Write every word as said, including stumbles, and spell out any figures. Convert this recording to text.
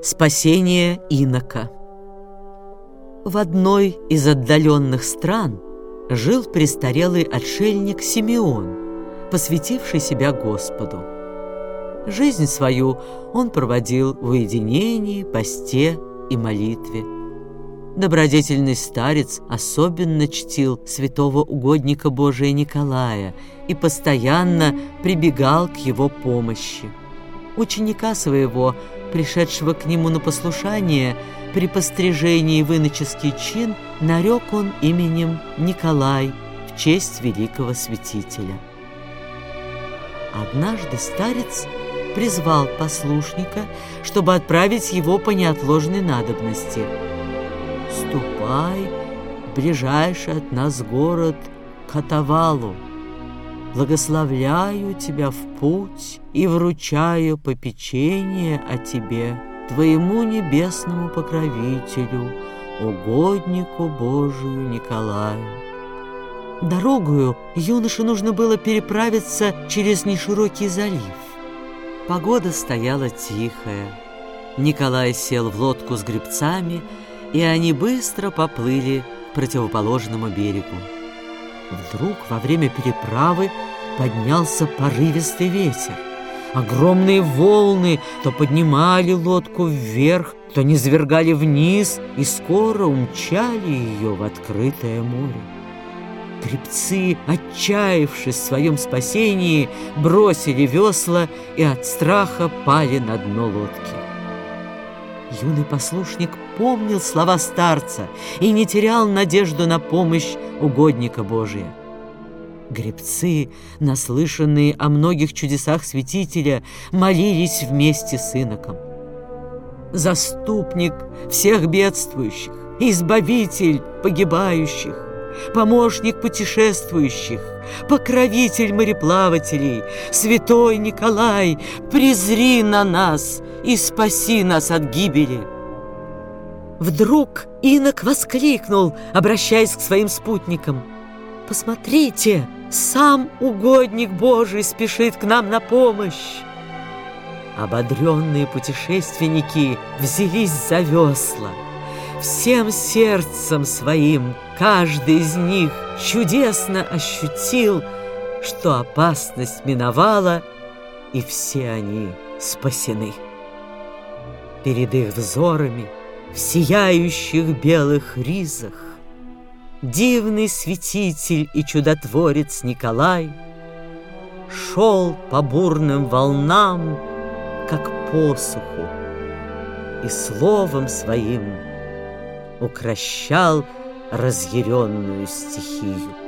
Спасение инока. В одной из отдаленных стран жил престарелый отшельник Симеон, посвятивший себя Господу. Жизнь свою он проводил в уединении, посте и молитве. Добродетельный старец особенно чтил святого угодника Божия Николая и постоянно прибегал к его помощи. Ученика своего, пришедшего к нему на послушание, при пострижении в иноческий чин нарек он именем Николай в честь великого святителя. Однажды старец призвал послушника, чтобы отправить его по неотложной надобности. «Ступай в ближайший от нас город Катавалу. Благословляю тебя в путь и вручаю попечение о тебе твоему небесному покровителю, угоднику Божию Николаю». Дорогою юноше нужно было переправиться через неширокий залив. Погода стояла тихая. Николай сел в лодку с гребцами, и они быстро поплыли к противоположному берегу. Вдруг во время переправы поднялся порывистый ветер. Огромные волны то поднимали лодку вверх, то низвергали вниз и скоро умчали ее в открытое море. Гребцы, отчаявшись в своем спасении, бросили весла и от страха пали на дно лодки. Юный послушник помнил слова старца и не терял надежду на помощь угодника Божия. Гребцы, наслышанные о многих чудесах святителя, молились вместе с иноком. Заступник всех бедствующих, избавитель погибающих, помощник путешествующих, покровитель мореплавателей, святой Николай, презри на нас и спаси нас от гибели. Вдруг инок воскликнул, обращаясь к своим спутникам: «Посмотрите, сам угодник Божий спешит к нам на помощь!» Ободренные путешественники взялись за весла. Всем сердцем своим каждый из них чудесно ощутил, что опасность миновала, и все они спасены. Перед их взорами в сияющих белых ризах дивный святитель и чудотворец Николай шел по бурным волнам, как по суху, и словом своим укрощал разъяренную стихию.